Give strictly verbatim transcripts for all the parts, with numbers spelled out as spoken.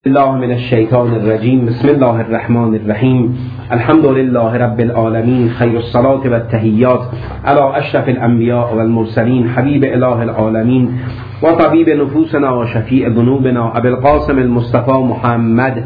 الله من الشیطان الرجیم. بسم الله الرحمن الرحیم. الحمد لله رب العالمین. خیر الصلاة و التحیات علی اشرف الانبیاء و المرسلین حبیب اله العالمین و طبیب نفوسنا و شفیع ذنوبنا ابی القاسم المصطفى محمد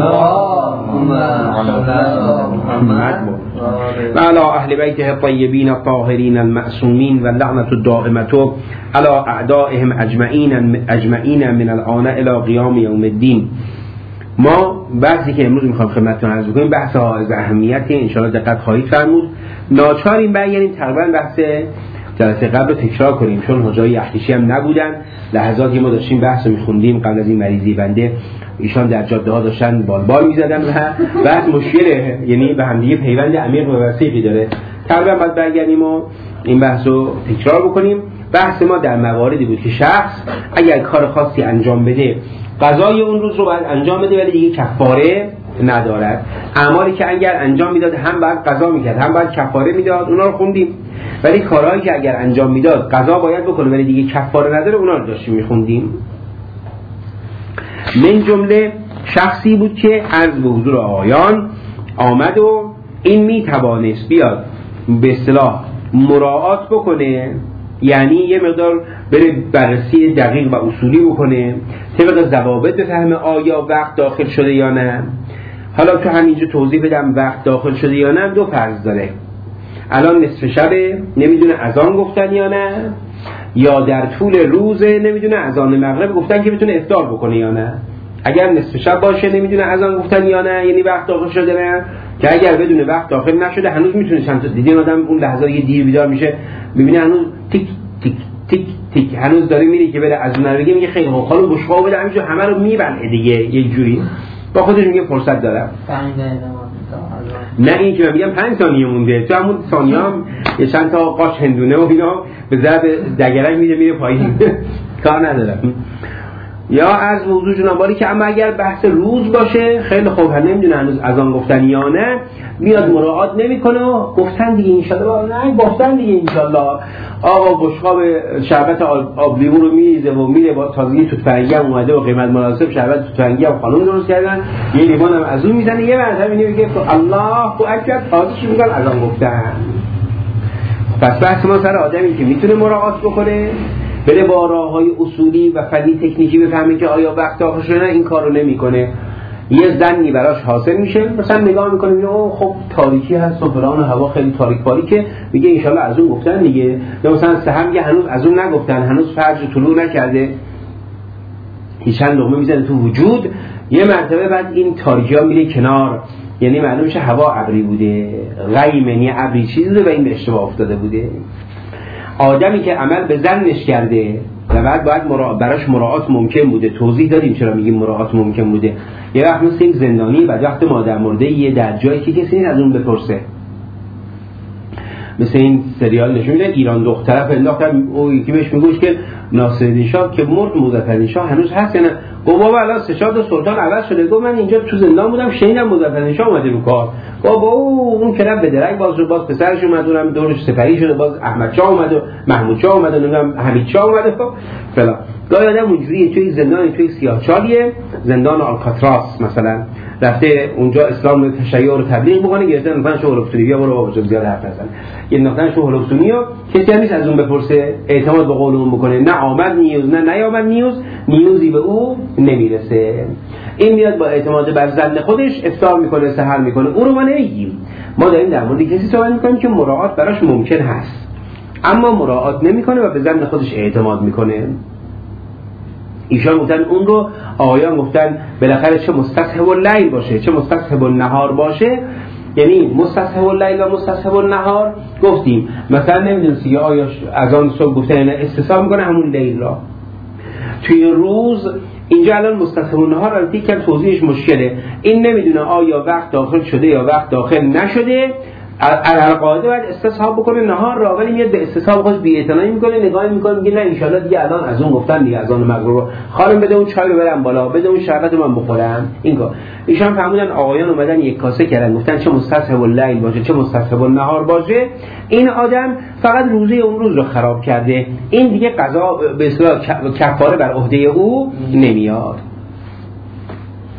محمد و علی اهل بیته الطیبین الطاهرین المعصومین و لعنت الدائمة علی اعدائهم اجمعین اجمعین من الآن الی قیام یوم الدین. ما بحثی که امروز میخوام خدمتتون عرض بکنیم بحث حائز اهمیتی، ان شاء الله دقت خواهید فرمود. ناچاریم برگردیم تقریبا بحث جلسه قبل رو تکرار کنیم، چون حجای احلیشی هم نبودن. لحظاتی ما داشتیم بحث رو میخوندیم قبل از این مریضی بنده، ایشان در جاده ها داشتن بالبال میزدن و بحث مشکله، یعنی به هم دیگه پیوند عمیق و وثیقی داره. تقریبا باید برگردیم و این بحث رو تکرار بکنیم. بحث ما در مواردی بود که شخص اگر کار خاصی انجام بده، قضای اون روز رو باید انجام بده ولی دیگه کفاره ندارد. اعمالی که اگر انجام میداد هم باید قضا میکرد هم باید کفاره میداد، اونا رو خوندیم. ولی کارهایی که اگر انجام میداد قضا باید بکنه ولی دیگه کفاره نداره، اونا رو داشتیم میخوندیم. من جمله شخصی بود که عرض به حضور آقایان آمد و این میتوانست بیاد به اصطلاح مراعات بکنه، یعنی یه مقدار بره بررسی دقیق و اصولی بکنه، طبق ضوابط بفهمه آیا وقت داخل شده یا نه. حالا تو همینجا توضیح بدم وقت داخل شده یا نه. دو فرض داره. الان نصف شبه، نمیدونه اذان گفتن یا نه، یا در طول روزه نمیدونه اذان مغرب گفتن که بتونه افطار بکنه یا نه. اگر نصف شب باشه نمیدونه اذان گفتن یا نه، یعنی وقت داخل شده نه. که اگر بدونه وقت داخل نشده هنوز میتونه چند تا دیدین آدم اون لحظه یه دیر بیدار میشه ببینه هنوز تیک تیک تیک تیک هنوز داره میره که بره از اون بگه، میگه خیلی خوب خالو بشقا بده همینجور همه رو میبلعه دیگه یک جوری، با خودش میگه فرصت دارم. نه این که من میگم پنج ثانیه مونده، تو همون ثانیه هم یه چند تا قاش هندونه و اینا به ضرب دگرک میده میره پایین کار ندارم. یا از موضوع جنابالی که اما اگر بحث روز باشه خیلی خوب، هم نمیدونه هنوز اذان گفتن یا نه، میاد مراعات نمیکنه و گفتن دیگه انشالله، نه گفتن دیگه انشالله. آقا بشقاب شربت آب لیمو رو میریزه و میره، با تازگی توت فرنگی هم اومده و قیمت مناسب شربت توت فرنگی هم خانم درست کردن، یه لیوان هم از اون میزنه، یه مرتبه میگه الله اکبر تازه میگن اذان گفتن. پس بحث ما سر آدمی که میتونه مراعات بکنه، بره با راههای اصولی و فنی تکنیکی بفهمه که آیا وقت داخل شده، این کارو نمیکنه. یه زنی براش حاصل میشه، مثلا نگاه میکنه میگه خب تاریکی هست و فلان و هوا خیلی تاریک باریکه، میگه ان شاءالله از اون گفتن دیگه. یا مثلا سحر میگه هنوز از اون نگفتن، هنوز فجر طلوع نکرده، هیچ چند لقمه میزنه تو وجود، یه مرتبه بعد این تاریکی ها میره کنار، یعنی معلوم میشه هوا ابری بوده، غیم یعنی ابری چیزی و این به اشتباه افتاده بوده. آدمی که عمل به ظنش کرده و بعد باید مرا... براش مراعات ممکن بوده، توضیح دادیم چرا میگیم مراعات ممکن بوده. یه وقت مثل این زندانی بعد وقت ما در مورد یه در جایی که کسی نیست از اون بپرسه، مثل این سریال نشون میده ایران دختره فنداختن، او یکی بهش میگوش که ناصرالدین شاه که مرد مظفرالدین شاه هنوز هست یا نه؟ گفت بابا الان سشاد سلطان عوض شده. گفت من اینجا تو زندان بودم شنیدم مظفرالدین شاه اومده رو کار. گفت با اون که به درک باز رو باز پسرش اومد اونم دورش سپری شده، باز احمد شاه اومد و محمود شاه اومد و نمیدونم حمید شاه اومد فلان. گاهی آدم اونجوری توی زندان توی سیاه‌چالیه، زندان آلکاتراس مثلا رفته اونجا اسلام تشیع رو تبلیغ بکنه، گرفتن مثلا شو هولوسونی بیا برو بابا زیاد حرف نزن، یه نقطه شو هولوسونی و کسی نیست از اون بپرسه، اعتماد به قول اون بکنه، نه آمد نیوز نه نیامد نیوز، نیوزی به او نمیرسه. این میاد با اعتماد بر ظن خودش افطار میکنه، سحر میکنه، اون رو ما نمیگیم. ما داریم در مورد کسی صحبت میکنیم که مراعات براش ممکن هست اما مراعات نمیکنه و به ظن خودش اعتماد میکنه. ایشان گفتن اون رو آقایان گفتن بالاخره چه مستصحب اللیل باشه چه مستصحب النهار باشه، یعنی مستصحب اللیل و مستصحب النهار گفتیم مثلا نمیدونستی یا آیا اذان صبح گفتن یعنی استصحاب میکنه همون لیل را توی روز. اینجا الان مستصحب النهار البته که توضیحش مشکله، این نمیدونه آیا وقت داخل شده یا وقت داخل نشده، القاعده باید استصحاب بکنه نهار را، ولی میاد به استصحاب خودش بی‌اعتنایی میکنه، نگاه میکنه میگه نه ان شاءالله دیگه الان از اون گفتن دیگه اذان مغرب خانم بده اون چای رو برم بالا، بده اون شربت من بخورم. این کار ایشان فهمیدن آقایان اومدن یک کاسه کردن گفتن چه مستصحب اللیل باشه چه مستصحب النهار باشه، این آدم فقط روزه اون روز رو خراب کرده، این دیگه قضا به اصطلاح کفاره بر عهده او نمیاد.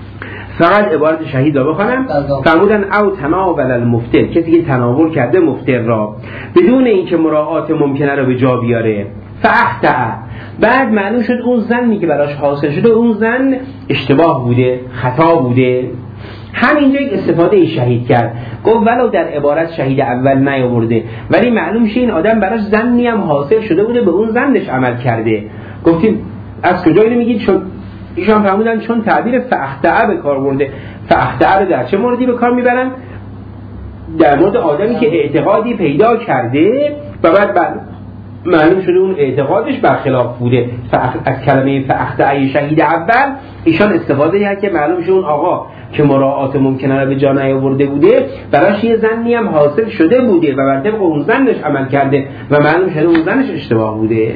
فقط عبارت شهید را بخوانم. فرمودن او تناول المفتر، کسی که تناول کرده مفتر را بدون اینکه مراعات ممکنه را به جا بیاره، فاخطأ، بعد معلوم شد اون زنی که براش حاصل شده اون زن اشتباه بوده، خطا بوده، همینجا یک استفاده شهید کرد. گفت ولو در عبارت شهید اول نیاورده ولی معلوم شه این آدم براش زنی هم حاصل شده بوده، به اون زنش عمل کرده. گفتیم از کجا اینو میگید؟ چون ایشان فرمودن چون تعبیر فاخطأ به کار برده. فاخطأ رو در چه موردی به کار میبرن؟ در مورد آدمی که اعتقادی پیدا کرده و بعد بعد معلوم شده اون اعتقادش برخلاف بوده. از کلمه فاخطأ شهید اول ایشان استفاده کرد که معلوم شده اون آقا که مراعات ممکنه را به جا نیاورده بوده براش یه زنی هم حاصل شده بوده و بر طبق اون زنش عمل کرده و معلوم شده اون زنش اشتباه بوده.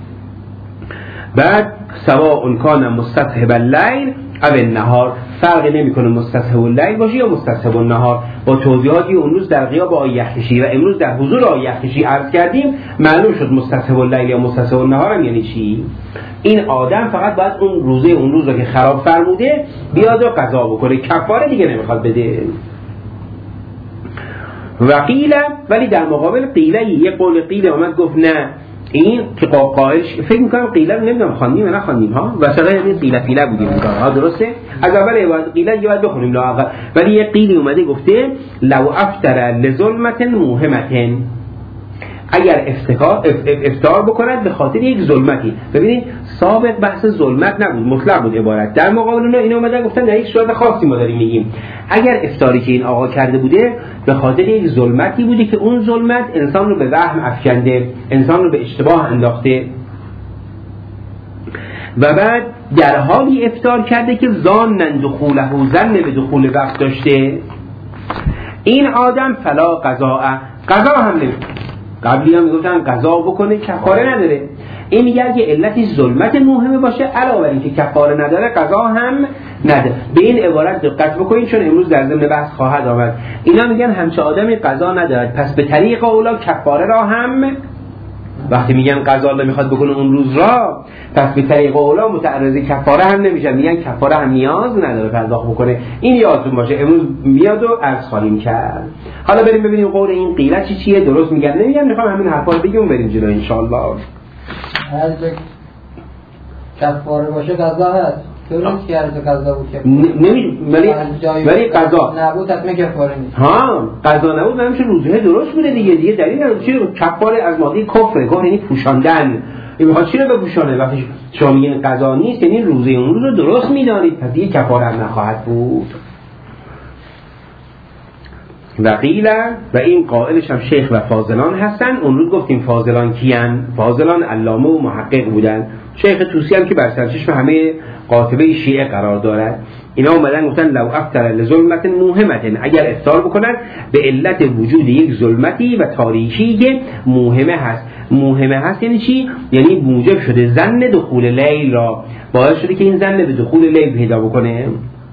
بعد سواء کان مستصحب اللیل او النهار، فرقی نمیکنه مستصحب اللیل باشه یا مستصحب النهار. با توضیحاتی اون روز در غیاب آقای یحیی و امروز در حضور آقای یحیی عرض کردیم معلوم شد مستصحب اللیل یا مستصحب النهار هم یعنی چی. این آدم فقط باید اون روزه اون روز رو که خراب فرموده بیاد و قضا بکنه، کفاره دیگه نمیخواد بده. و قیل، ولی در مقابل قیله یه قول قیله اومد گفت نه این که قائلش، فکر میکنم قیله رو نمیدونم خواندیم یا نخواندیم ها، وسطای این قیله قیله بودیم این کارها، درسته؟ از اول عبارت قیله یه باید بخونیم لااقل. ولی یه قیلی اومده گفته لو افطر لظلمت موهمت، اگر افتکار افطار بکند به خاطر یک ظلمتی. ببینید سابق بحث ظلمت نبود، مطلق بود عبارت. در مقابل اون اینا اومدن گفتن در یک صورت خاصی ما داریم میگیم اگر افطاری که این آقا کرده بوده به خاطر یک ظلمتی بوده که اون ظلمت انسان رو به وهم افکنده، انسان رو به اشتباه انداخته و بعد در حالی افطار کرده که ظانن دخوله زن به دخول وقت داشته، این آدم فلا قضاء، قضا هم نمیکنه. قبلی هم میگفتن قضا بکنه کفاره نداره. این میگه اگه علتش ظلمت موهمه باشه علاوه بر اینکه کفاره نداره قضا هم نداره. به این عبارت دقت بکنید چون امروز در ضمن بحث خواهد آمد. اینا میگن همچه آدمی قضا نداره پس به طریق اولا کفاره را هم، وقتی میگن قضا نمیخواد بکنه اون روز را پس به طریق اولا متعرض کفاره هم نمیشه، میگن کفاره هم نیاز نداره پرداخت بکنه. این یادتون باشه امروز میاد و عرض خواهیم کرد. حالا بریم ببینیم قول این قیله چی چیه، درست میگن نمیگن، میخوام همین حرفا رو بگیم بریم جلو ان شاء الله. هر کفاره باشه قضا هست، درست کرده قضا بود که نمی ولی ولی قضا نبود حتما کفاره نیست. ها قضا نبود نمیشه روزه درست بوده دیگه دیگه دلیل نداره. چی کفاره از ماده کفر کفر یعنی پوشاندن. این میخواد چی رو بپوشانه؟ وقتی شما میگین قضا نیست یعنی روزه اون روز رو درست میدانید پس دیگه کفاره هم نخواهد بود. و قیل، و این قائلش هم شیخ و فاضلان هستن. اون روز گفتیم فاضلان کیان؟ فاضلان علامه و محقق بودن. شیخ طوسی هم که بر سرچشم همه قاطبه شیعه قرار دارد. اینا اومدن گفتن لو افطر لظلمت موهمت، اگر افطار بکنن به علت وجود یک ظلمتی و تاریکی که موهمه هست. موهمه هست یعنی چی؟ یعنی موجب شده ظن دخول لیل را، باعث شده که این ظن به دخول لیل پیدا بکنه.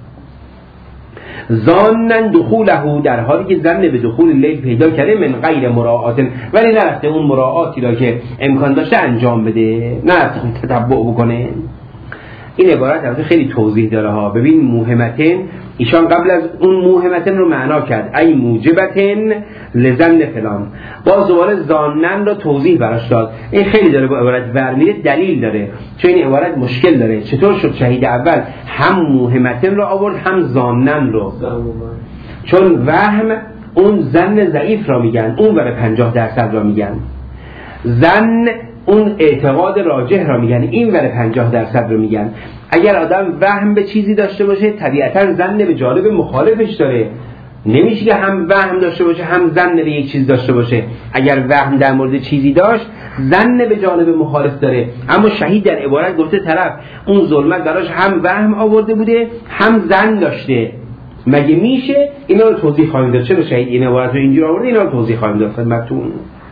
ظانن دخوله، در حالی که ظن به دخول لیل پیدا کرده من غیر مراعات، ولی نرفته اون مراعاتی را که امکان داشته انجام بده، نرفته خود تتبع بکنه. این عبارت البته خیلی توضیح داره ها. ببین موهمتن، ایشان قبل از اون موهمتن رو معنا کرد ای موجبتن لظن فلان، باز دوباره ظانن رو توضیح براش داد. این خیلی داره با عبارت ورمیره، دلیل داره چون این عبارت مشکل داره. چطور شد شهید اول هم موهمتن رو آورد هم ظانن رو؟ چون وهم اون ظن ضعیف را میگن، اون برای پنجاه درصد را میگن. ظن اون اعتقاد راجح را میگن، این ور پنجاه درصد رو میگن. اگر آدم وهم به چیزی داشته باشه طبیعتاً ظن به جانب مخالفش داره. نمیشه که هم وهم داشته باشه هم ظن به یک چیز داشته باشه. اگر وهم در مورد چیزی داشت ظن به جانب مخالف داره. اما شهید در عبارت گفته طرف اون ظلمت براش هم وهم آورده بوده هم ظن داشته. مگه میشه؟ اینا رو توضیح خواهیم داد. چرا شهید این عبارت رو اینجوری آورده؟ اینا رو توضیح خواهیم داد خدمتتون.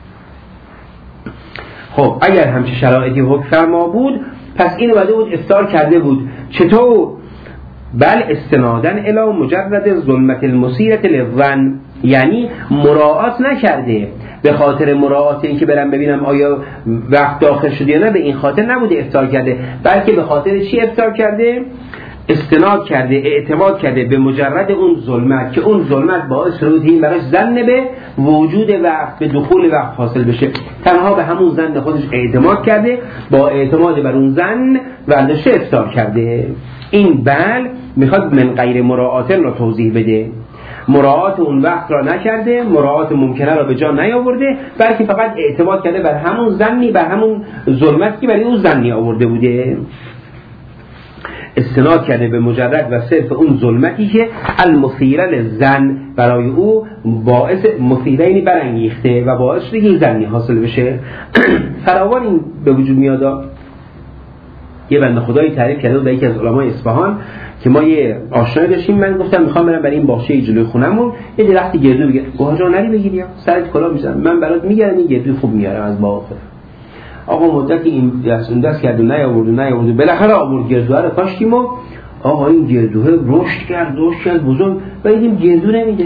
خب اگر همچه شرایطی حکم فرما بود پس این اومده بود افطار کرده بود. چطور؟ بل استنادن الی مجرد ظلمت المسیرت للظن، یعنی مراعات نکرده به خاطر مراعات این که برم ببینم آیا وقت داخل شده یا نه، به این خاطر نبوده افطار کرده، بلکه به خاطر چی افطار کرده؟ استناد کرده، اعتماد کرده به مجرد اون ظلمت که اون ظلمت باعث شده این براش ظن به وجود وقت، به دخول وقت حاصل بشه، تنها به همون ظن خودش اعتماد کرده، با اعتماد بر اون ظن ورزش افطار کرده. این بل میخواد من غیر مراعات را توضیح بده، مراعات اون وقت را نکرده، مراعات ممکنه را به جا نیاورده، بلکه فقط اعتماد کرده بر همون ظنی، بر همون ظلمتی که برای اون ظنی آورده بوده. استناد کرده به مجرد و صرف اون ظلمتی که المثیره للظن برای او باعث مثیرینی برانگیخته و باعث شده که این ظنی حاصل بشه. فراوان این به وجود میاد. یه بنده خدایی تعریف کرده به یکی از علمای اصفهان که ما یه آشنایی داشتیم، من گفتم میخوام برم برای این باغچه جلوی خونمون یه درخت گردو بگیرم. گفت جا نری بگیری، سرت کلاه میزنم، من برات میگیرم این گردو خوب میارم از باغ. آقا مدتی این دست اون دست کرد و نیاورد و نیاورد، بالاخره آورد گردوها رو کاشتیم و آقا این گردوها رشد کرد، رشد کرد بزرگ و این گردو نمیده.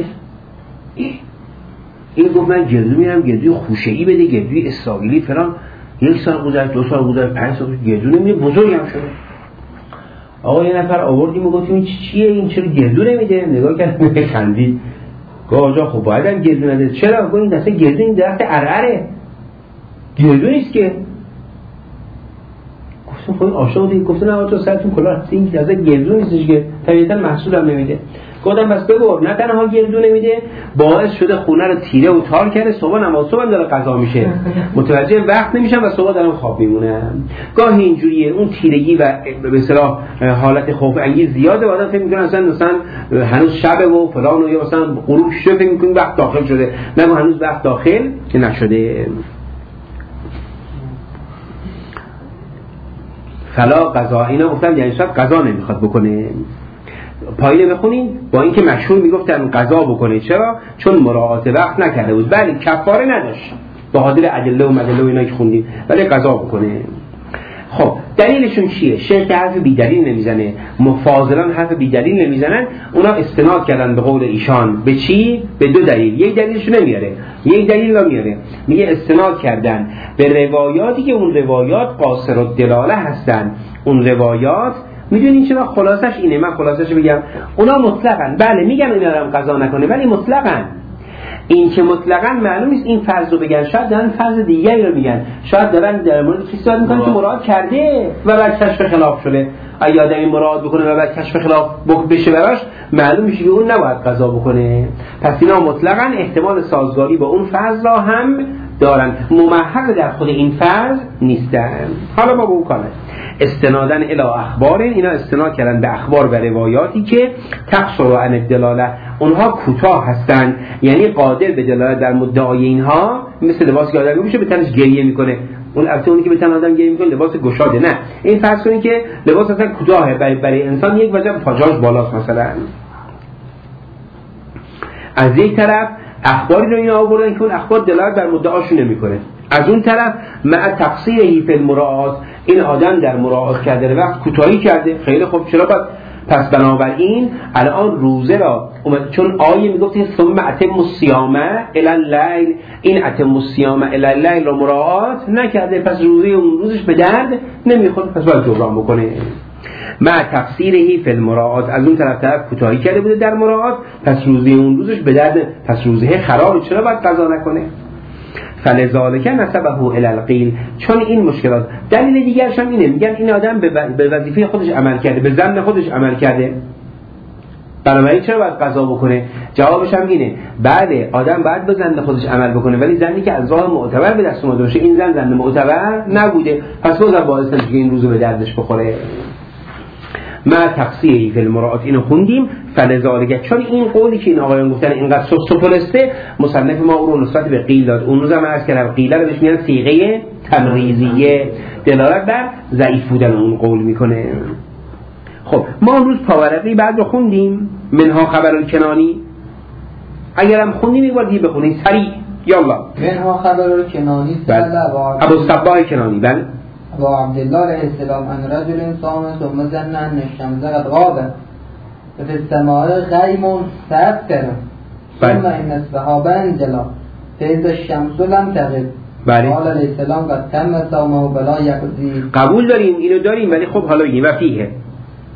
این گفت من گردو میارم، گردوی خوشه‌ای بده، گردوی اسرائیلی فلان. یک سال گذشت، دو سال گذشت، پنج سال گردو نمیده، بزرگ هم شده. آقا یه نفر آوردیم و گفتیم این چیه، این چرا گردو نمیده؟ نگاه کردم خندید. گفت آقا خب باید هم گردو نده. چرا؟ گفت این دست گردو این درخت عرعره، گردو نیست که. گفتم خب این آشنا بودی؟ گفتن نه آقا سرتون کلاه هست، این دست گردو نیستش که طبیعتا محصول هم نمیده. گفتم بس ببر، نه تنها گردو نمیده، باعث شده خونه رو تیره و تار کرده، صبح نماز صبح داره قضا میشه، متوجه وقت نمیشم و صبح دارم خواب میمونم. گاهی اینجوریه، اون تیرگی و به اصطلاح حالت خوف انگیز زیاده، آدم فکر میکنه اصلا مثلا هنوز شبه و فلان و یا مثلا غروب شده، فکر میکنه وقت داخل شده، نه هنوز وقت داخل نشده. فلا قضا، اینا گفتم یعنی شاید قضا نمیخواد بکنه. پایینه بخونین با اینکه مشهور میگفتن قضا بکنه. چرا؟ چون مراعات وقت نکرده بود، ولی کفاره نداشت به خاطر ادله و مدله و اینا که خوندیم، ولی قضا بکنه. خب دلیلشون چیه؟ شیخ حرف بی‌دلیل نمیزنه، مفاضلان حرف بی‌دلیل نمیزنن. اونا استناد کردن به قول ایشان به چی؟ به دو دلیل. یک دلیلش نمیاره، یک دلیل رو میاره. میگه استناد کردن به روایاتی که اون روایات قاصر الدلاله هستن. اون روایات میدونین چرا؟ خلاصش اینه، من خلاصش بگم. اونا مطلقاً بله میگن اینا رو قضا نکنه، ولی مطلقاً این که مطلقاً معلوم نیست این فرض رو بگن، شاید دارن فرض دیگری رو میگن، شاید دارن در مورد کسی صحبت میکنن که مراد کرده و بعد کشف خلاف شده. اگه آدمی مراد بکنه و بعد کشف خلاف بشه براش، معلوم میشه که اون نباید قضا بکنه. پس اینا مطلقاً احتمال سازگاری با اون فرض را هم دارن، ممحق در خود این فرض نیستن. حالا ما به اون کاره استنادن الی اخبار، اینا استناد کردن به اخبار و روایاتی که تقصر عن الدلاله، اونها کوتاه هستن، یعنی قادر به دلالت در مدعای اینها، مثل لباسی که آدم میشه به تنش گریه میکنه. اون البته اونی که به تن آدم گریه میکنه لباس گشاده، نه این فرض کنید که لباس اصلا کوتاهه، برای, برای انسان یک وجه پاجاژ بالاست مثلا. از یک طرف اخباری رو اینا آوردن که اون اخبار دلالت بر مدعاشون نمیکنه، از اون طرف مع تقصیره فی المراعات، این آدم در مراعات کرده وقت کوتاهی کرده. خیلی خوب، چرا پس پس بنابراین الان روزه را اومد، چون آیه میگفت ثم اتم الصیام الی اللیل، این اتم الصیام الی اللیل را مراعات نکرده، پس روزه اون روزش به درد نمیخوره، پس باید جبران بکنه. مع تقصیره فی المراعات، از اون طرف طرف کوتاهی کرده بوده در مراعات، پس روزه اون روزش به درد، پس روزه خرابه، چرا باید قضا نکنه؟ فلذالک نسبه الی القیل، چون این مشکلات. دلیل دیگرش هم اینه، میگن این آدم به وظیفه خودش عمل کرده، به ظن خودش عمل کرده، بنابراین چرا باید قضا بکنه؟ جوابش هم اینه، بله آدم باید به ظن خودش عمل بکنه، ولی ظنی که از راه معتبر به دست اومده باشه، این ظن ظن معتبر نبوده، پس بازم باعث نمیشه که این روزو به دردش بخوره. ما تقصیری فی المراعات اینو خوندیم. فلذالک، چون این قولی که این آقایان گفتن اینقدر سوسوپولسته، مصنف ما اون رو نسبت به قیل داد. اون روز هم عرض کردم قیل رو بهش میگن صیغه تمریزیه، دلالت بر ضعیف بودن اون قول میکنه. خب ما اون روز پاورقی بعد رو خوندیم، منها خبر الکنانی. اگرم خوندیم یک بار دیگه بخونیم سریع، یالا. منها خبر الکنانی ابو الصباح کنانی، بله ابو عبدالله علیه السلام ان رجل صام ثم ظن ان الشمس قد غابت ففي السماء غيم سابتر ثم ان السحاب انجلى فاذا الشمس لم تغب قال علیه السلام قد تم صومه بلا یقضی. قبول داریم، اینو داریم، ولی خب حالا بگیم و فیه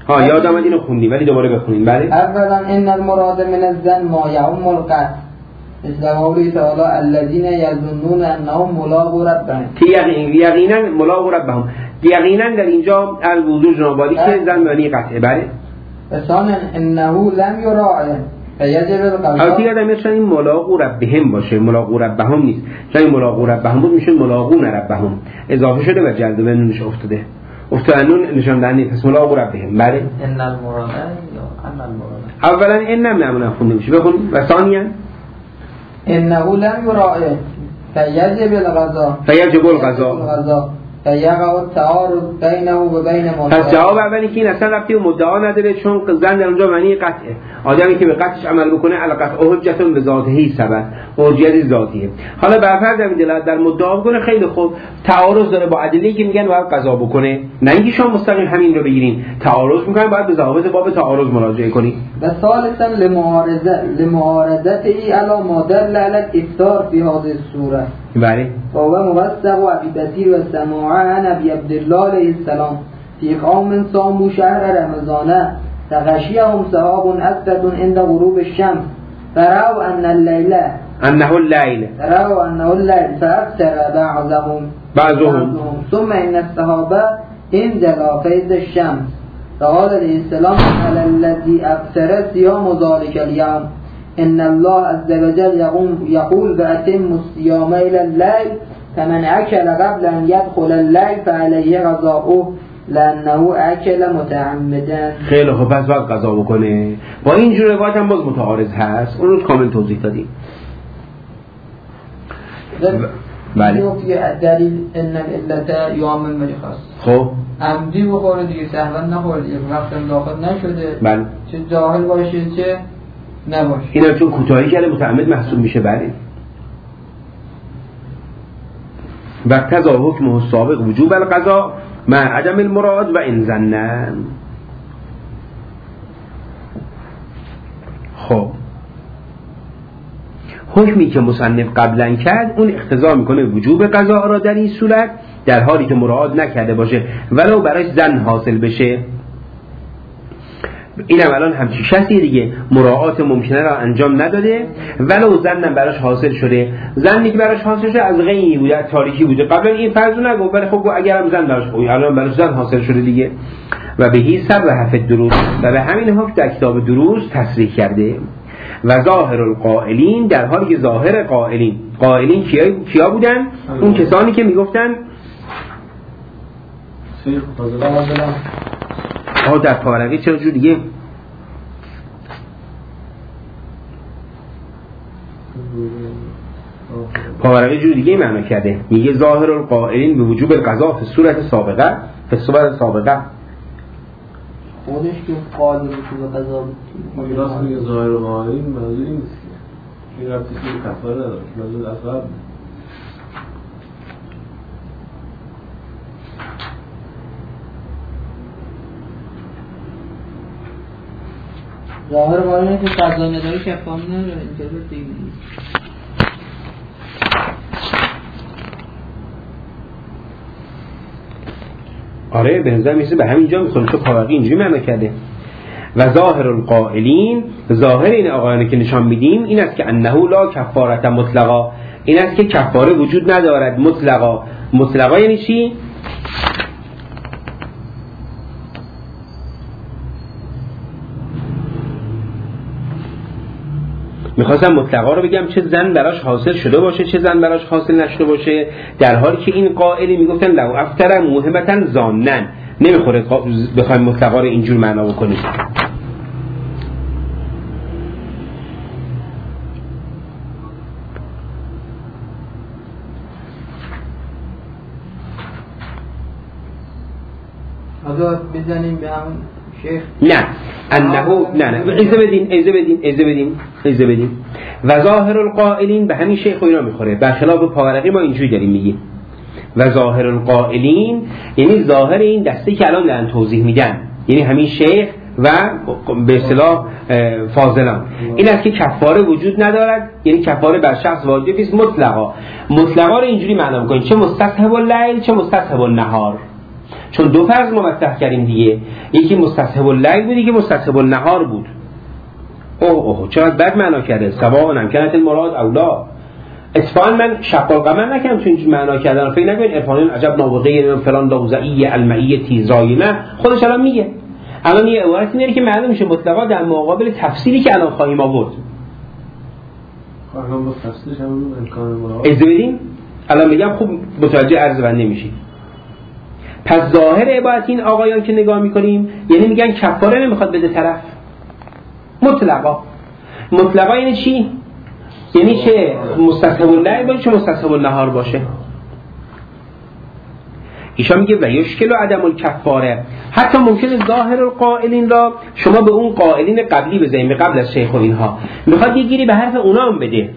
ها یادم اومد اینو خوندیم ولی دوباره بخونیم. بله. اولا ان المراد من الزن ما یعم القتل مثل قوله تعالی الذين يظنون انهم ملاقو ربهم که یقینا ملاقو ربهم، یقینا در اینجا الوضوح جنابالی که زن معنی قطعه. بله. ثانیا انه لم يراعي فیجب القضاء. البته یادم میاد این ملاقو ربهم باشه، ملاقو ربهم نیست، چون ملاقو ربهم بود میشه ملاقون ربهم، اضافه شده و جلد به نونش افتاده، افتاد نون نشان دهنده، پس ملاقو ربهم. بله. ان المراد یا ان المراد اولا اینم نمونه خونده میشه بخون. و ثانیا انه لم يراعي فیجب القضاء فیجب القضاء فیقع التعارض بینه و بین مدعا. پس جواب اولی که این اصلا ربطی به مدعا نداره، چون زن در اونجا معنی قطعه، آدمی که به قطعش عمل بکنه القطع حجت به ذاته ثبت، حجت ذاتیه. حالا به فرض در در مدعا بکنه خیلی خوب، تعارض داره با ادله‌ای که میگن باید قضا بکنه، نه اینکه شما مستقیم همین رو بگیرین، تعارض میکنن باید به ضوابط باب تعارض مراجعه کنید. و ثالثا لمعارضه لمعارضته علی ما دل علی الافتار فی هذه الصوره. بله. و هو موثق و ابی بصیر و سماع عن ابی عبدالله علیه السلام فی قوم صاموا شهر رمضان فغشیهم سحاب اسود عند غروب الشمس فرأوا ان الليل انه الليل فرأوا انه الليل فأبصر بعضهم بعضهم ثم ان السحاب انجلى فیض الشمس فقال علیه السلام على الذي أبصر صيام ذلك اليوم ان الله عز وجل يقول بأتم الصيام الى الليل فمن اكل قبل ان يدخل الليل فعليه قضاؤه لانه اكل متعمدا. خیلی خوب، پس باید قضا بکنه. با این جور روایت هم باز متعارض هست، اون رو کامل توضیح دادیم. بله. دلیل ان العلت یعم المجخص. خب عمدی بخوره دیگه، سهوا نخوره دیگه، وقت اضافه نشده. بله. چه جاهل باشه چه نباشه. اینا چون کوتاهی کرده متعمد محسوب میشه. بله. و قضا حکم سابق وجوب القضا مع عدم المراد و ان ظنن. خب حکمی که مصنف قبلا کرد اون اقتضا میکنه وجوب قضا را در این صورت در حالی که مراد نکرده باشه ولو براش زن حاصل بشه. اینم الان همچی شخصی دیگه مراعات ممکنه را انجام نداده ولو زنم براش حاصل شده، زنی که براش حاصل شده از غیبی بوده، از تاریکی بوده، قبلا این فرض رو نگفت ولی خب اگرم زن براش خوبی الان براش زن حاصل شده دیگه. و بهی سر و حفظ دروس و به همین حکم در کتاب دروس تصریح کرده. و ظاهر القائلین در حالی که ظاهر قائلین قائلین کیا, کیا بودن؟ اون کسانی که میگفتن آه در پارقی چرا جور دیگه پاورقی جور دیگه معنا کرده، میگه ظاهر القائلین به وجوب القضا فی صورت سابقه فی صورت سابقه خودش که قائل به وجوب قضا بود. میگه راست میگه ظاهر القائلین منظور این نیست که این ربطی که کفاره نداره، منظور اصغر ظاهر قائلین که قضا نداره کفاره نداره اینجا دیگه. آره به نظر میسه به همینجا میخونه تو پاورقی اینجوری معنی کرده. و ظاهر القائلین، ظاهر این آقایانی که نشان میدیم این است که انه لا کفارت مطلقا، این است که کفاره وجود ندارد مطلقا. مطلقا یعنی چی؟ میخواستم مطلقا رو بگم چه زن براش حاصل شده باشه چه زن براش حاصل نشده باشه، در حالی که این قائلی میگفتن لو افتر موهمتن زانن، نمیخوره بخوایم مطلقا رو اینجور معنا بکنیم. حالا بزنیم به همون شیخ. نه انه نه نه ایزه بدین ایزه بدین ایزه بدین ایزه بدین و ظاهر القائلین به همین شیخ و اینا میخوره، برخلاف پاورقی ما اینجوری داریم میگیم. و ظاهر القائلین یعنی ظاهر این دسته که الان دارن توضیح میدن، یعنی همین شیخ و به اصطلاح فاضلان، این است که کفاره وجود ندارد، یعنی کفاره بر شخص واجب است مطلقا. مطلقا رو اینجوری معنا میکنیم چه مستصحب اللیل چه مستصحب النهار. چون دو فرض ما مطرح کردیم دیگه، یکی مستصحب اللیل بود، یکی مستصحب النهار بود. اوه اوه چقدر بد معنا کرده. سواء امکنت المراد اولا. اتفاقا من شق القمر نکردم چون این معنا کردن، فکر نکنید عرفانیون عجب نابغه فلان دوزعی المعی تیزرایی، نه خودش الان میگه. الان یه عبارتی میاره که معلوم میشه مطلقا در مقابل تفسیری که الان خواهیم آورد. الان با تفسیرش هم امکان مراد. اجازه بدین الان میگم خوب متوجه عرض بنده میشید. پس ظاهر عبارت این آقایان که نگاه میکنیم یعنی میگن کفاره نمیخواد بده طرف. مطلقا. مطلقا یعنی چی؟ یعنی چه مستصحب اللیل باشه چه مستصحب النهار باشه. ایشان میگه و یشکل و عدم الکفاره. حتی ممکنه ظاهر القائلین را شما به اون قائلین قبلی بزنید، به قبل از شیخ و اینها، میخواد یه گیری به حرف اونا هم بده.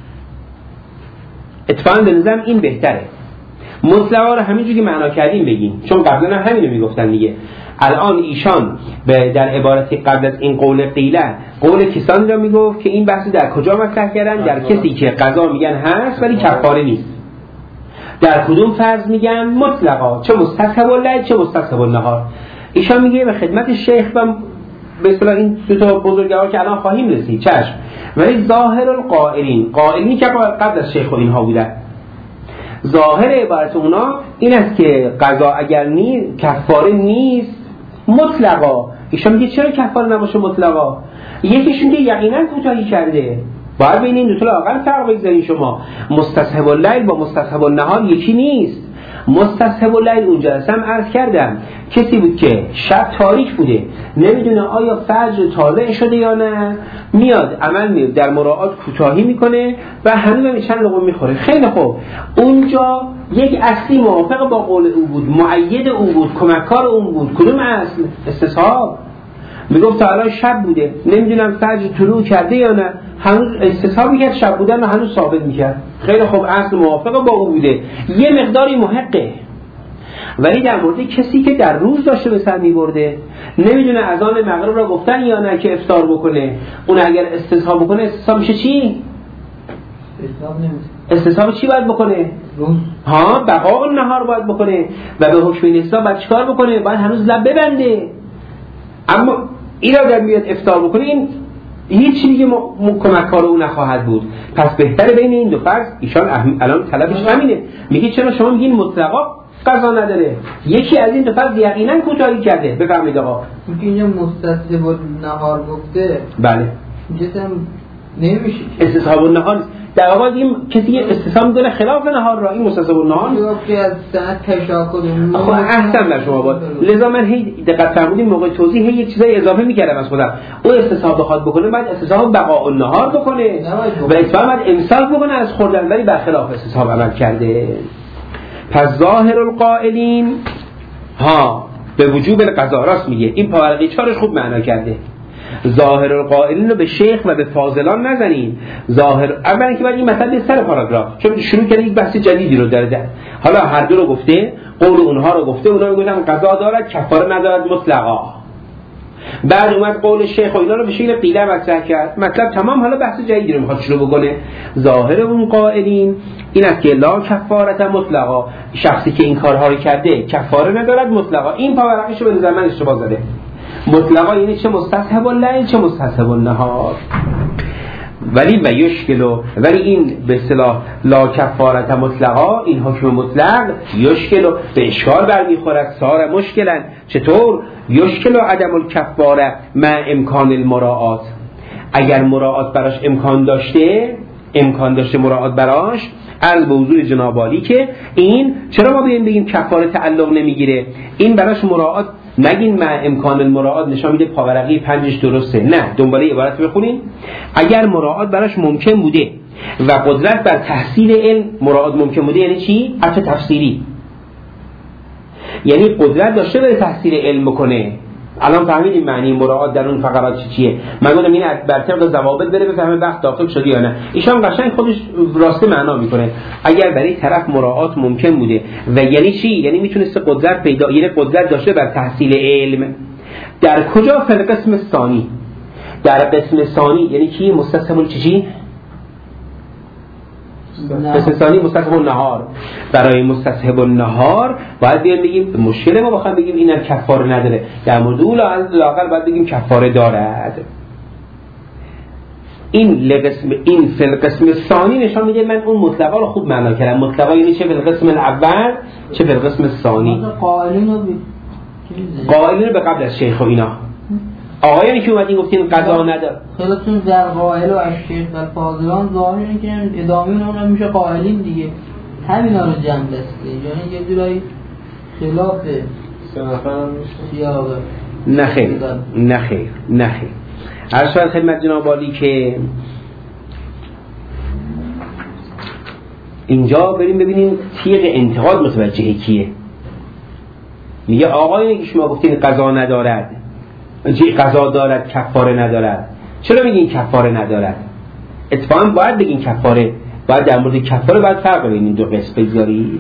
اتفاقا به نظرم این بهتره. مطلقا رو همینجوری معنا کردیم بگیم، چون قبلا هم همینو میگفتن دیگه. الان ایشان در عبارتی قبل از این قول قیله قول کسانی را میگفت که این بحثی در کجا مطرح کردن؟ در کسی که قضا میگن هست ولی کفاره نیست. در کدوم فرض میگن؟ مطلقا، چه مستصحب اللیل چه مستصحب النهار. ایشان میگه به خدمت شیخ و به اصطلاح این دو تا بزرگوار که الان خواهیم رسید چشم، ولی ظاهر القائلین، قائلینی که قبل از شیخ و اینها بودن، ظاهر عبارت اونا این است که قضا اگر نی کفاره نیست مطلقا. ایشان میگه چرا کفاره نباشه مطلقا؟ یکیشون که یقینا کوتاهی کرده، باید بین این دو تا لااقل فرق بگذارید. شما مستصحب اللیل با مستصحب النهار یکی نیست. مستصحب اللیل اونجا هستم عرض کردم کسی بود که شب تاریک بوده، نمیدونه آیا فجر طالع شده یا نه، میاد عمل میاد در مراعات کوتاهی میکنه و هنوز چند لقمه میخوره. خیلی خوب، اونجا یک اصلی موافق با قول او بود، مؤید او بود، کمککار اون بود. کدوم اصل؟ استصحاب. میگفت تا الان شب بوده، نمیدونم فجر طلوع کرده یا نه، هنوز استصحاب میکرد شب بودن و هنوز ثابت میکرد. خیلی خوب، اصل موافق با او بوده، یه مقداری محقه. ولی در مورد کسی که در روز داشته به سر میبرده، نمیدونه اذان مغرب را گفتن یا نه که افطار بکنه، اون اگر استصحاب بکنه استصحاب میشه چی؟ استصحاب چی باید بکنه؟ روز. ها بقاء النهار باید بکنه و به حکم این استصحاب باید چیکار بکنه؟ باید هنوز لب ببنده. اما این اگر میاد افطار بکنه این هیچ چیزی که کمککار او نخواهد بود. پس بهتره بین این دو فرض ایشان الان طلبش همینه. میگه چرا شما میگین مطلقا قضا نداره؟ یکی از این دو فرض یقینا کوتاهی کرده. بفرمایید آقا. میگه اینجا مستصحب النهار گفته. بله. اینجا نمیشه استصحاب النهار در واقع این کسی استصحاب میکنه خلاف نهار را، این مستصحب النهار که از ساعت تشاکل. خب احسن بر شما بود. لذا من هی دقت فرمودین موقع توضیح هی یک چیزای اضافه میکردم از خودم. او استصحاب بخواد بکنه بعد استصحاب بقاء النهار بکنه و اتفاقا بعد امساک بکنه از خوردن، ولی برخلاف استصحاب عمل کرده. پس ظاهر القائلین ها به وجوب القضا، راست میگه. این پاورقی چارش خوب معنا کرده. ظاهر القائلین رو به شیخ و به فاضلان نزنین. ظاهر اولا که بعد این مطلب سر پاراگراف، چون شروع کرده یک بحث جدیدی رو داره. حالا هر دو رو گفته، قول اونها رو گفته، اونها میگن قضا دارد کفاره ندارد مطلقا. بعد اومد قول شیخ و اینا رو به شکل قیله مطرح کرد. مطلب تمام، حالا بحث جدیدی رو میخواد شروع بکنه. ظاهر اون قائلین این است که لا کفارت مطلقا، شخصی که این کارها رو کرده کفاره ندارد مطلقا. این پاورقیشو به نظر من اشتباه زده. مطلقا یعنی چه مستصحب اللیل چه مستصحب النهار. ولی و یشکلو، ولی این به اصطلاح لا کفارت مطلقا، این حکم مطلق یشکلو به اشکال برمیخورد. سار مشکلن چطور؟ یشکلو عدم الکفاره مع امکان المراعات. اگر مراعات براش امکان داشته، امکان داشته مراعات براش، عرض به حضور جناب عالی که این چرا ما بگیم بگیم کفاره تعلق نمیگیره؟ این براش مراعات نگین مع امکان المراعات نشان میده پاورقی پنجش درسته. نه، دنباله عبارت بخونین. اگر مراعات براش ممکن بوده و قدرت بر تحصیل علم مراعات ممکن بوده، یعنی چی؟ حتی تفسیری، یعنی قدرت داشته برای تحصیل علم بکنه. الان فهمیدیم معنی مراعات در اون فقرات چی چیه. من گفتم این بر طبق ضوابط بره بفهمه بحث داخل شده یا نه. ایشان قشنگ خودش راسته معنا میکنه. اگر برای طرف مراعات ممکن بوده و یعنی چی؟ یعنی میتونسته قدرت پیدا، یعنی قدرت داشته بر تحصیل علم. در کجا؟ فی القسم ثانی. در قسم ثانی یعنی کی؟ مستصحب چی؟ قسم ثانی مستصحب النهار. برای مستصحب النهار باید بیان بگیم مشکل ما بخوام بگیم اینم کفاره نداره، در مورد اون لااقل باید بگیم کفاره دارد. این لقسم این فی القسم ثانی نشان میده من اون مطلقا رو خوب معنا کردم. مطلقا یعنی چه فی القسم الاول چه فی القسم ثانی. قائلین رو قائلین رو به قبل از شیخ و اینا آقایانی که اومدین گفتین قضا نداره. خیلیتون در قائل و از شیخ و فاضلان ظاهره که ادامه اون میشه قائلین دیگه، همینا رو جمع دسته، یعنی یه جورایی خلاف سه نفر هم میشه سیاق. نه خیر نه خیر نه خیر. عرض شد خدمت جناب عالی که اینجا بریم ببینیم تیغ انتقاد متوجه کیه. میگه آقایانی که شما گفتین قضا ندارد، چی قضا دارد کفاره ندارد، چرا میگین کفاره ندارد؟ اتفاقا باید بگین کفاره، باید در مورد کفاره باید فرق بین این دو قسم بگذارید.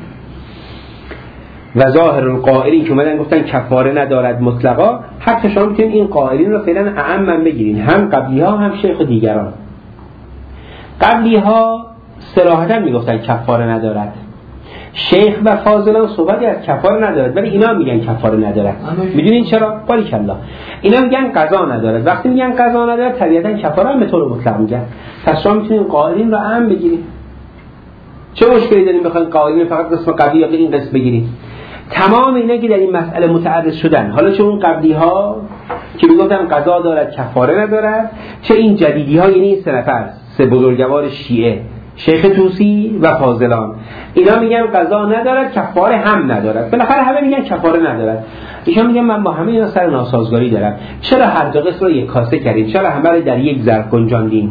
و ظاهر القائلین که اومدن گفتن کفاره ندارد مطلقا، حتی شما میتونید این قائلین رو فعلا اعم بگیرین، هم قبلی ها هم شیخ و دیگران. قبلی ها صراحتا میگفتن کفاره ندارد، شیخ و فاضلان صحبتی از کفاره ندارد، ولی اینا میگن کفاره ندارد. میدونین چرا؟ باریکالله. اینا میگن قضا ندارد. وقتی میگن قضا ندارد طبیعتا کفاره هم به طور مطلق میگن. پس شما میتونین قائلین رو اعم بگیرید. چه مشکلی دارین بخواید قائلین فقط قسم قبلی یا این قسم بگیرید؟ تمام اینا که در این مسئله متعرض شدن، حالا چه اون قبلی ها که میگفتن قضا دارد کفاره ندارد، چه این جدیدی ها، یعنی این سه نفر سه بزرگوار شیعه شیخ طوسی و فاضلان، اینا میگن قضا ندارد کفاره هم ندارد. بالاخره همه میگن کفاره ندارد. ایشون میگن من با همه اینا سر ناسازگاری دارم. چرا هر دو قسم رو یک کاسه کردین؟ چرا همه رو در یک ظرف گنجاندین؟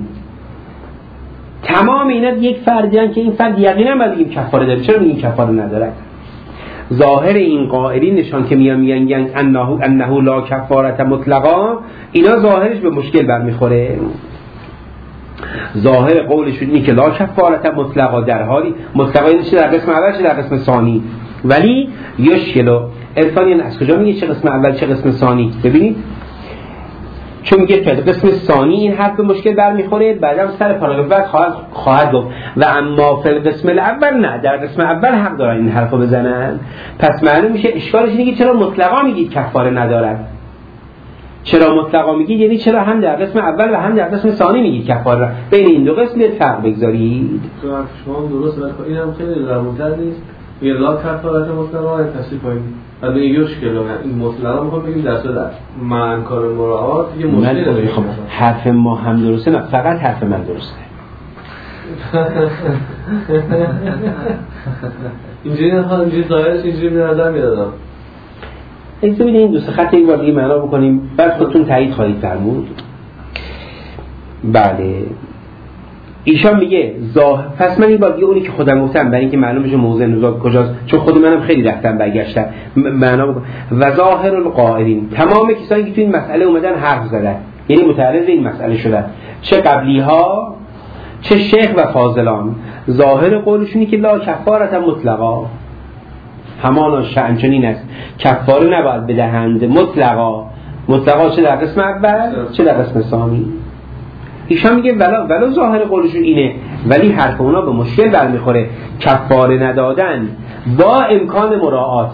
تمام اینا یک فردیان که این فرد یقینا باید بگیم کفاره داره، چرا میگین کفاره ندارد؟ ظاهر این قائلین نشان که میان میگن انه انه لا کفارت مطلقا، اینا ظاهرش به مشکل برمیخوره. ظاهر قولشون اینه که لا کفارت مطلقا، در حالی مطلقا این چه در قسم اول چه در قسم ثانی، ولی یشکلو عرفانی از کجا میگه چه قسم اول چه قسم ثانی؟ ببینید چون میگه که قسم ثانی این حرف به مشکل برمیخوره، بعدم سر پاراگراف بعد خواهد خواهد گفت و اما فی القسم الاول نه، در قسم اول حق دارن این حرفو بزنن. پس معلوم میشه اشکالش اینه که چرا مطلقا میگید کفاره ندارد؟ چرا مطلقا میگید؟ یعنی چرا هم در قسم اول و هم در قسم ثانی میگید کفاره؟ بین این دو قسم فرق بگذارید. تو شما درست ولی اینم خیلی درمونتر نیست. یه لا کفارت مطلقا رو تصریح کنید. بعد میگه یوش کلو این مطلقا میخوام بگیم در صورت من کار مراعات یه مشکلی داره. خب حرف ما هم درسته، نه فقط حرف من درسته. اینجوری نه اینجوری ظاهرش اینجوری به نظر میاد. اجازه بدید این دو سه خط یک بار دیگه معنا بکنیم بعد خودتون تایید خواهید فرمود. بله ایشان میگه ظاهر، پس من این بار دیگه اونی که خودم گفتم برای اینکه معلوم بشه موضع نزاع کجاست، چون خود منم خیلی رفتم برگشتم معنا بکنم. و ظاهر القائلین، تمام کسانی که تو این مسئله اومدن حرف زدن، یعنی متعرض این مسئله شدن، چه قبلی ها چه شیخ و فاضلان، ظاهر قولشونی که لا کفارت مطلقا، همانا شأن چنین است کفاره نباید بدهند مطلقا. مطلقا چه در قسم اول چه در قسم ثانی. ایشان میگه ولا ولا ظاهر قولشون اینه، ولی حرف اونا به مشکل برمیخوره. کفاره ندادن با امکان مراعات،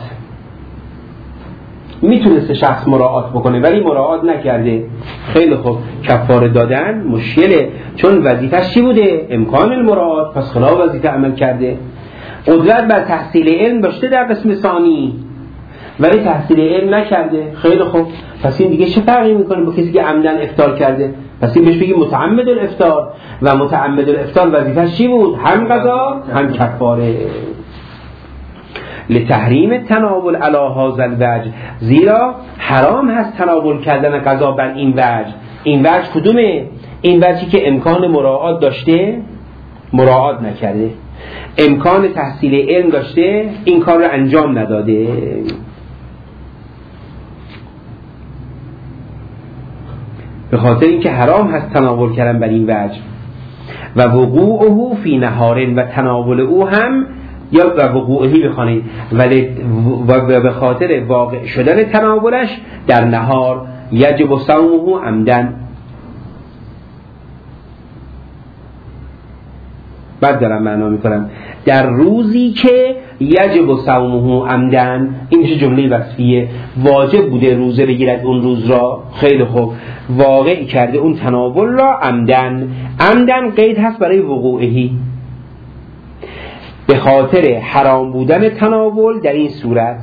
میتونسته شخص مراعات بکنه ولی مراعات نکرده، خیلی خوب کفاره دادن مشکله، چون وظیفه‌اش چی بوده؟ امکان المراعات، پس خلاف وظیفه عمل کرده. قدرت بر تحصیل علم داشته در قسم ثانی ولی تحصیل علم نکرده، خیلی خوب پس این دیگه چه فرقی میکنه با کسی که عمدن افطار کرده؟ پس این بهش بگیم متعمد الافطار، و متعمد الافطار وظیفه‌اش چی بود؟ هم قضا هم کفاره. لتحریم تناول علی هذا الوجه، زیرا حرام هست تناول کردن قضا بر این وجه. این وجه کدومه؟ این وجهی که امکان مراعات داشته مراعات نکرده، امکان تحصیل علم داشته این کار رو انجام نداده. به خاطر اینکه حرام هست تناول کردن بر این وجه. و وقوعه فی نهارن، و تناول او هم یا و وقوعهی بخوانید و به خاطر واقع شدن تناولش در نهار یجب صومه عمدن. بعد دارم معنا میکنم. در روزی که یجب صومه عمدن، این میشه جمله وصفیه، واجب بوده روزه بگیرد اون روز را، خیلی خوب، واقع کرده اون تناول را عمدن. عمدن قید هست برای وقوعهی، به خاطر حرام بودن تناول در این صورت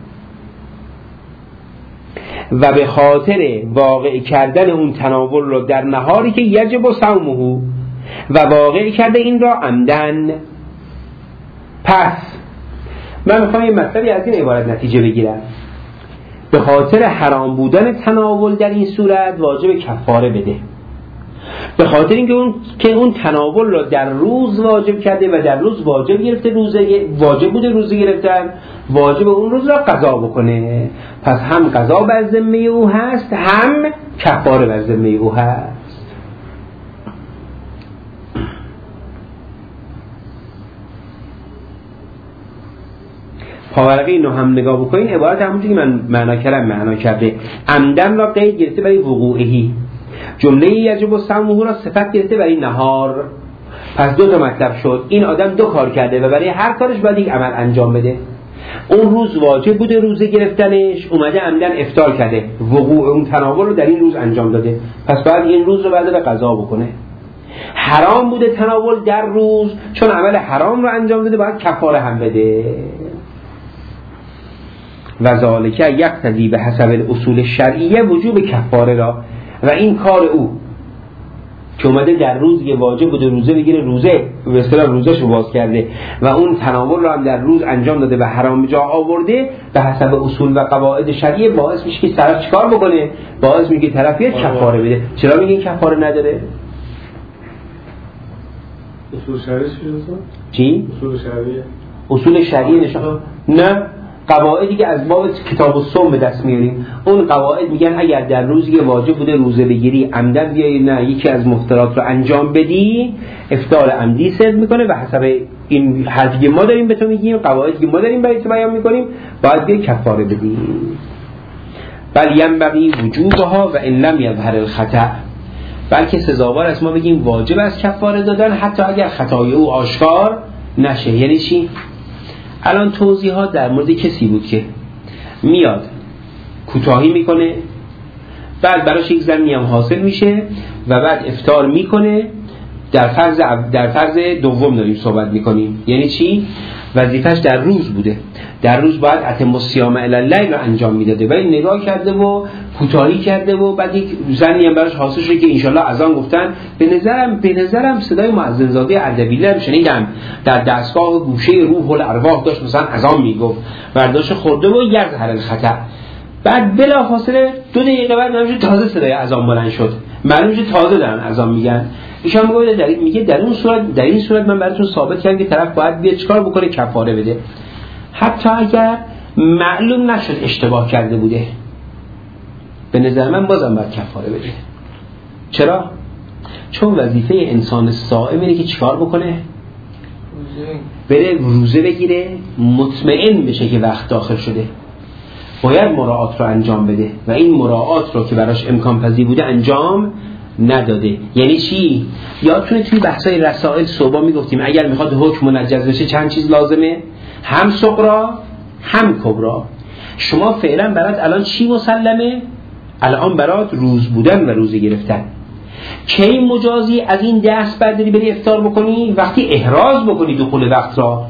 و به خاطر واقع کردن اون تناول را در نهاری که یجب صومه و واقع کرده این را عمدن. پس من میخوام یه مطلبی از این عبارت نتیجه بگیرم. به خاطر حرام بودن تناول در این صورت واجب کفاره بده، به خاطر اینکه اون که اون تناول را در روز واجب کرده و در روز واجب گرفته، روزه واجب بوده روزه گرفتن، واجب اون روز را قضا بکنه. پس هم قضا بر ذمه او هست، هم کفاره بر ذمه او هست. پاورقی اینو هم نگاه بکنین، عبارت همونجوری که من معنا کردم معنا کرده. عمدن را قید گرفته برای وقوعهی، جمله یجب صومه را صفت گرفته برای نهار. پس دو تا مطلب شد، این آدم دو کار کرده و برای هر کارش باید یک عمل انجام بده. اون روز واجب بوده روزه گرفتنش، اومده عمدن افطار کرده، وقوع اون تناول رو در این روز انجام داده، پس باید این روز رو بعد به قضا بکنه. حرام بوده تناول در روز، چون عمل حرام رو انجام داده باید کفاره هم بده. و ذالک یقتضی به حسب الاصول شرعیه وجوب کفاره را، و این کار او که اومده در روز یه واجب بوده روزه بگیره، روزه به اصطلاح روزش رو باز کرده و اون تناول رو هم در روز انجام داده و حرام جا آورده، به حسب اصول و قواعد شرعیه باعث میشه که طرف چیکار بکنه؟ باعث میگه طرف یه کفاره بده. چرا میگه کفاره نداره؟ اصول شرعی چی؟ اصول شرعیه اصول شرعی نشان نه، قواعدی که از باب کتاب الصوم به دست میاریم. اون قواعد میگن اگر در روزی که واجب بوده روزه بگیری عمدن بیایی نه یکی از مفترات رو انجام بدی، افطار عمدی صدر میکنه و حسب این حرفی که ما داریم به تو میگیم، قواعدی که ما داریم برای تو بیان میکنیم، باید بیای کفاره بدی. بل ینبغی وجوبها و ان لم یظهر الخطأ، بلکه سزاوار است ما بگیم واجب است کفاره دادن حتی اگر خطای او آشکار نشه. یعنی چی؟ الان توضیحات در مورد کسی بود که میاد کوتاهی میکنه، بعد براش یک زنی هم حاصل میشه و بعد افطار میکنه. در فرض در فرض دوم داریم صحبت میکنیم. یعنی چی؟ وظیفش در روز بوده، در روز باید اتم الصیام الی اللیل رو انجام میداده و این نگاه کرده و کوتاهی کرده و بعد یک زنی هم براش حاصل شده که انشالله اذان گفتن. به نظرم به نظرم صدای مؤذن زاده اردبیلی رو شنیدم در دستگاه گوشه روح الارواح داشت مثلا اذان میگفت، برداشت خورده و یظهر الخطأ. بعد بلافاصله دو دقیقه بعد نمیشه تازه صدای اذان بلند شد، معلومه که تازه دارن اذان میگن. ایشان میگه در میگه در اون صورت در این صورت من براتون ثابت کردم که طرف باید بیاد چیکار بکنه؟ کفاره بده، حتی اگر معلوم نشد اشتباه کرده بوده. به نظر من بازم باید کفاره بده. چرا؟ چون وظیفه انسان صائم اینه که چیکار بکنه؟ بره روزه بگیره، مطمئن بشه که وقت داخل شده، باید مراعات رو انجام بده و این مراعات رو که براش امکان پذیر بوده انجام نداده. یعنی چی؟ یادتونه توی بحثای رسائل صبح میگفتیم اگر میخواد حکم منجز بشه چند چیز لازمه؟ هم صغرا هم کبرا. شما فعلا برات الان چی مسلمه؟ الان برات روز بودن و روزه گرفتن. کی مجازی از این دست برداری بری افطار بکنی؟ وقتی احراز بکنی دخول وقت را.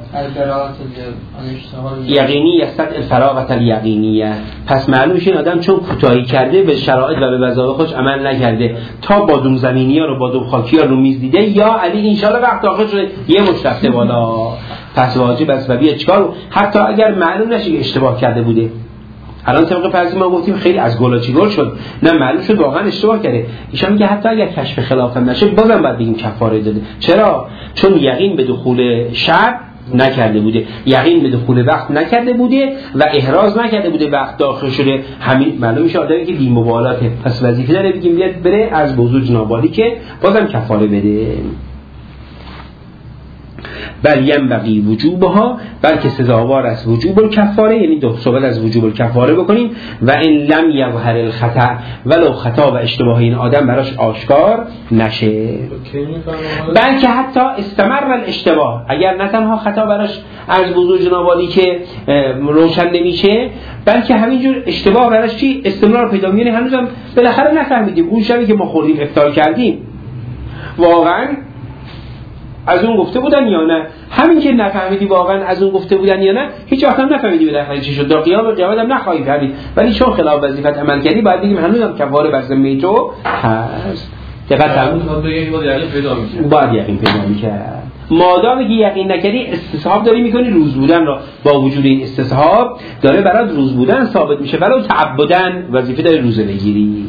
یقینی یستد الفراغت الیقینیه. پس معلوم میشه این آدم چون کوتاهی کرده به شرایط و به وظایف خودش عمل نکرده، تا بادوم زمینی ها رو بادوم خاکی ها رو میز دیده، یا علی انشالله وقت داخل شده یه مشت رفته بالا، پس واجب است و بیا چیکار، حتی اگر معلوم نشه که اشتباه کرده بوده. الان طبق فرضی ما گفتیم خیلی از گلاچی گل شد، نه معلوم شد واقعا اشتباه کرده. ایشان میگه حتی اگر کشف خلافم نشه بازم باید بگیم کفاره داده. چرا؟ چون یقین به دخول شب نکرده بوده، یقین به دخول وقت نکرده بوده و احراز نکرده بوده وقت داخل شده. همین معلوم میشه آدمی که بی مبالاته، پس وظیفه داره بگیم بیاد بره از بزرگ نابالی که بازم کفاره بده. بل ینبغی وجوبها، بلکه سزاوار است وجوب الکفاره، یعنی دو صحبت از وجوب الکفاره بکنیم. و ان لم یظهر الخطأ، ولو خطا و اشتباه این آدم براش آشکار نشه، بلکه حتی استمر الاشتباه، اگر نه تنها خطا براش از بزرگ جنابالی که روشن نمیشه، بلکه همینجور اشتباه براش چی استمرار پیدا میکنه. هنوزم بالاخره نفهمیدیم اون شبی که ما خوردیم افطار کردیم واقعا از اون گفته بودن یا نه. همین که نفهمیدی واقعا از اون گفته بودن یا نه، هیچ وقت هم نفهمیدی بالاخره چی شد. در قیام قیامت هم نخواهی فهمید، ولی چون خلاف وظیفت عمل کردی باید بگیم هنوزم کفاره بر ذمه تو هست. دقت هم باید یقین پیدا می‌کرد. مادامی که یقین نکردی استصحاب داری میکنی روز بودن را، با وجود این استصحاب داره برات روز بودن ثابت میشه، ولو تعبدن وظیفه داری روزه بگیری.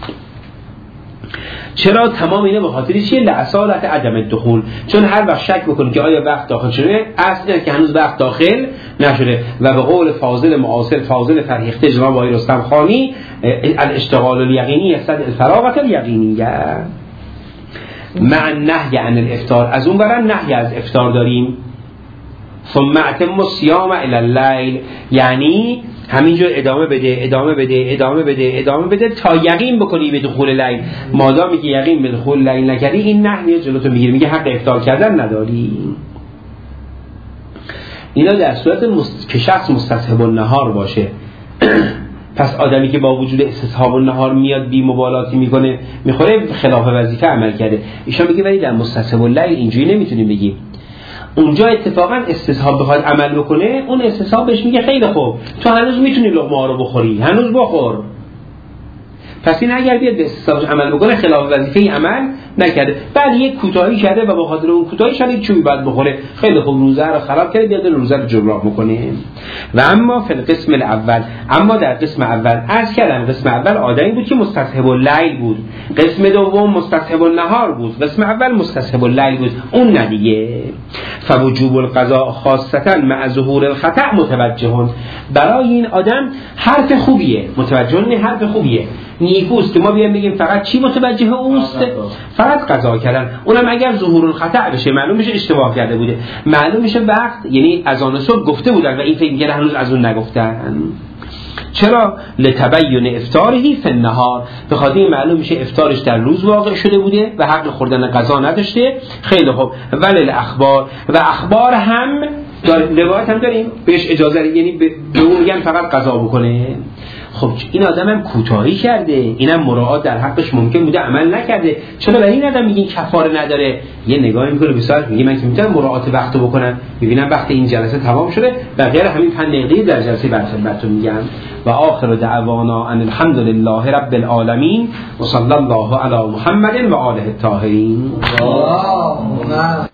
چرا؟ تمام اینه به خاطر چیه؟ لعصالت عدم الدخول، چون هر وقت شک بکنی که آیا وقت داخل شده، اصل اینه که هنوز وقت داخل نشده. و به قول فاضل معاصر فاضل فرهیخته جناب آقای رستم خانی، الاشتغال الیقینی یقتضی الفراغت الیقینیه. مع النهی عن الافطار، از اون برن نهی از افطار داریم. ثم اتم الصیام الی اللیل، یعنی همینجور ادامه بده ادامه بده ادامه بده ادامه بده تا یقین بکنی به دخول لیل. مادامی که یقین به دخول لیل نکردی، این نهی جلوتو میگیره، میگه حق افطار کردن نداری. اینا در صورت مست... که شخص مستصحب النهار باشه. پس آدمی که با وجود استصحاب النهار میاد بی مبالاتی میکنه، میخوره خلاف وظیفه عمل کرده. ایشان میگه ولی در مستصحب اللیل اینجوری نمیتونیم بگیم. اونجا اتفاقا استصحاب بخواد عمل بکنه، اون استصحاب بهش میگه خیلی خوب، تو هنوز میتونی لقمه ها رو بخوری، هنوز بخور. پس این اگر بیاد به استصحابش عمل بکنه، خلاف وظیفه عمل نکرده، بعد یک کوتاهی کرده و به خاطر اون کوتاهی شاید چوبی بعد بخوره، خیلی خوب روزه رو خراب کرده، بیاد روزه رو جبران بکنه. و اما فی القسم الاول، اما در قسم اول از کردن، قسم اول آدمی بود که مستصحب اللیل بود، قسم دوم مستصحب النهار بود، قسم اول مستصحب اللیل بود، اون ندیگه. فوجوب القضاء خاصتا مع ظهور الخطأ متوجهون، برای این آدم حرف خوبیه، متوجهون حرف خوبیه، نیکوست که ما بیایم بگیم فقط چی متوجه اوست؟ فقط قضا کردن. اونم اگر ظهور الخطأ بشه، معلوم بشه اشتباه کرده بوده، معلوم میشه وقت، یعنی اذان صبح گفته بودن و این فکر می‌کرد هنوز از اون نگفتن. چرا؟ لتبین افطارهی فی النهار، به خاطر این معلوم میشه افطارش در روز واقع شده بوده و حق خوردن غذا نداشته. خیلی خوب. ولی اخبار، و اخبار هم روایت هم داریم بهش اجازه، یعنی به اون میگن فقط قضا بکنه. خب این آدم هم کوتاهی کرده، اینم مراعات در حقش ممکن بوده عمل نکرده، چرا برای این آدم میگین کفاره نداره؟ یه نگاهی میکنه به ساعت، میگه من که میتونم مراعات وقتو بکنم، میبینم وقت این جلسه تمام شده و غیر همین پنج دقیقه در جلسه بعد خدمتتون میگم. و آخر دعوانا ان الحمد لله رب العالمین و صلی الله علی محمد و آله الطاهرین.